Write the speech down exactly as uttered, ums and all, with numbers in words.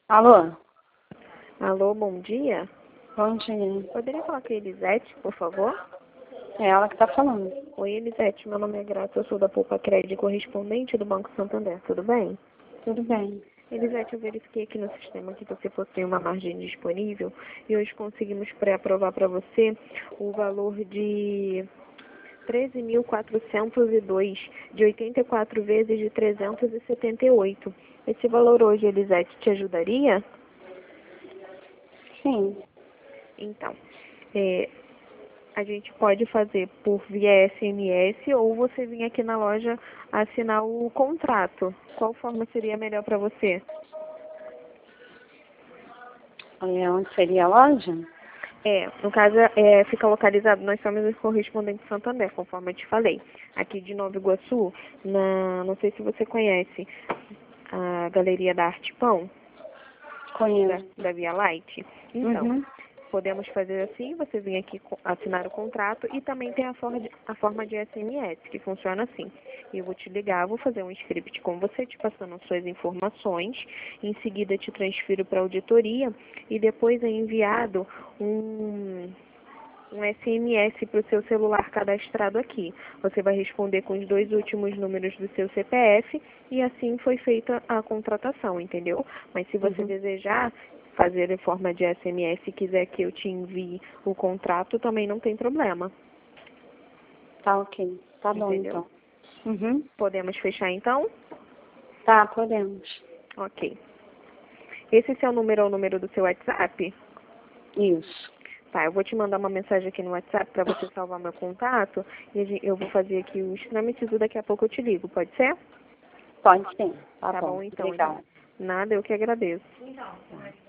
Alô? Alô, bom dia. Bom dia. Poderia falar com a Elisete, por favor? É ela que tá falando. Oi, Elisete, meu nome é Graça, eu sou da Poupa Crédito correspondente do Banco Santander, tudo bem? Tudo bem. Elisete, eu verifiquei aqui no sistema que você possui uma margem disponível e hoje conseguimos pré-aprovar para você o valor de treze mil quatrocentos e dois, de oitenta e quatro vezes de trezentos e setenta e oito. Esse valor hoje, Elisete, te ajudaria? Sim. Então, é, a gente pode fazer por via S M S ou você vir aqui na loja assinar o contrato. Qual forma seria melhor para você? É, onde seria a loja? É, no caso, é, fica localizado, nós somos os correspondentes Santander, conforme eu te falei. Aqui de Nova Iguaçu, na, não sei se você conhece a Galeria da Arte Pão, da, Conheço. da Via Light. Então, Uhum. podemos fazer assim, você vem aqui co- assinar o contrato e também tem a forma, de, a forma de S M S, que funciona assim. Eu vou te ligar, vou fazer um script com você, te passando suas informações, em seguida te transfiro para a auditoria e depois é enviado um, um S M S para o seu celular cadastrado aqui. Você vai responder com os dois últimos números do seu C P F e assim foi feita a contratação, entendeu? Mas se você Uhum. desejar fazer em forma de S M S e quiser que eu te envie o contrato, também não tem problema, Tá ok. Tá bom, entendeu? então. Uhum. Podemos fechar então? Tá, podemos. Ok. Esse seu número é o número do seu WhatsApp? Isso. Tá, eu vou te mandar uma mensagem aqui no WhatsApp para você salvar meu contato e a gen- eu vou fazer aqui os trâmites e daqui a pouco eu te ligo, pode ser? Pode sim. Tá, Tá bom. bom, então. Legal. Nada, eu que agradeço.